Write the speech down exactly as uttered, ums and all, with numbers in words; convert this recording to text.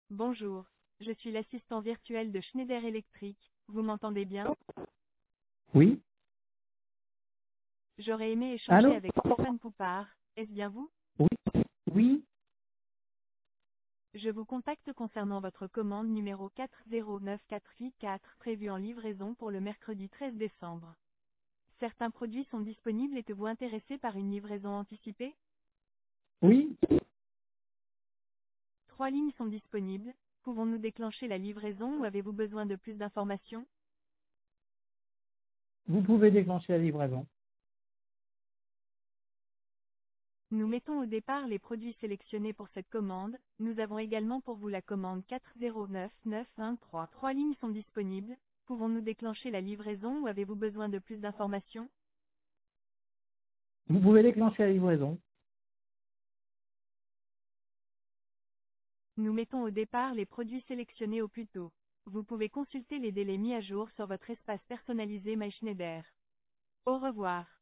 Bonjour, je suis l'assistant virtuel de Schneider Electric, vous m'entendez bien? Oui. J'aurais aimé échanger Allô? avec Stéphane Poupard, est-ce bien vous? Oui. Oui. Je vous contacte concernant votre commande numéro quatre zéro neuf quatre huit quatre prévue en livraison pour le mercredi treize décembre. Certains produits sont disponibles, êtes-vous intéressé par une livraison anticipée? Oui. Trois lignes sont disponibles, pouvons-nous déclencher la livraison ou avez-vous besoin de plus d'informations? Vous pouvez déclencher la livraison. Nous mettons au départ les produits sélectionnés pour cette commande, nous avons également pour vous la commande quatre zéro neuf neuf un trois. Trois lignes sont disponibles, pouvons-nous déclencher la livraison ou avez-vous besoin de plus d'informations? Vous pouvez déclencher la livraison. Nous mettons au départ les produits sélectionnés au plus tôt. Vous pouvez consulter les délais mis à jour sur votre espace personnalisé MySchneider. Au revoir.